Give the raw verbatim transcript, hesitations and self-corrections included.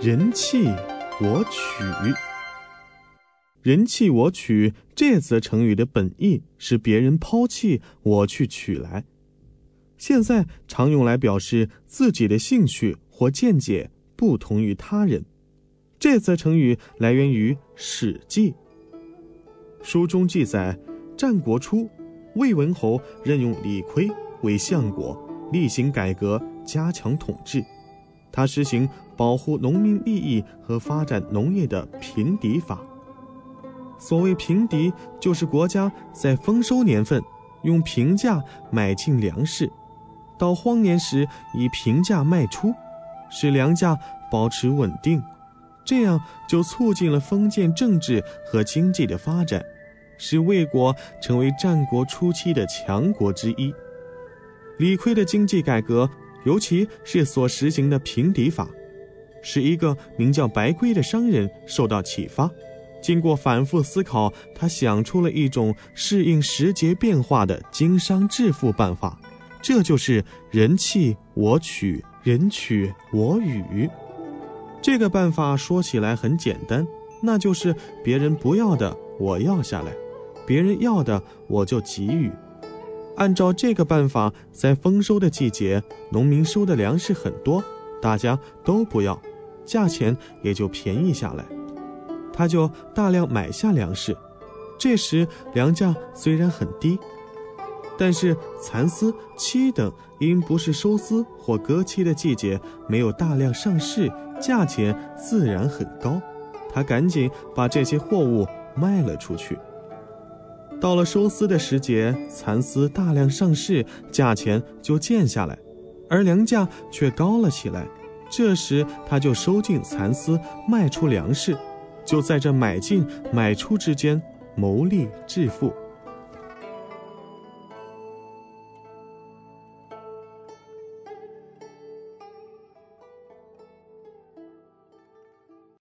人弃我取。人弃我取这则成语的本意是别人抛弃，我去取来，现在常用来表示自己的兴趣或见解不同于他人。这则成语来源于《史记》，书中记载，战国初，魏文侯任用李悝为相国，厉行改革，加强统治。他实行保护农民利益和发展农业的平籴法。所谓平籴，就是国家在丰收年份用平价买进粮食，到荒年时以平价卖出，使粮价保持稳定，这样就促进了封建政治和经济的发展，使魏国成为战国初期的强国之一。李悝的经济改革，尤其是所实行的平籴法，使一个名叫白圭的商人受到启发，经过反复思考，他想出了一种适应时节变化的经商致富办法，这就是人弃我取，人取我予。这个办法说起来很简单，那就是别人不要的我要下来，别人要的我就给予。按照这个办法，在丰收的季节，农民收的粮食很多，大家都不要，价钱也就便宜下来，他就大量买下粮食。这时粮价虽然很低，但是蚕丝、漆等因不是收丝或割期的季节，没有大量上市，价钱自然很高，他赶紧把这些货物卖了出去。到了收丝的时节，蚕丝大量上市，价钱就贱下来，而粮价却高了起来。这时他就收进蚕丝，卖出粮食，就在这买进买出之间谋利致富。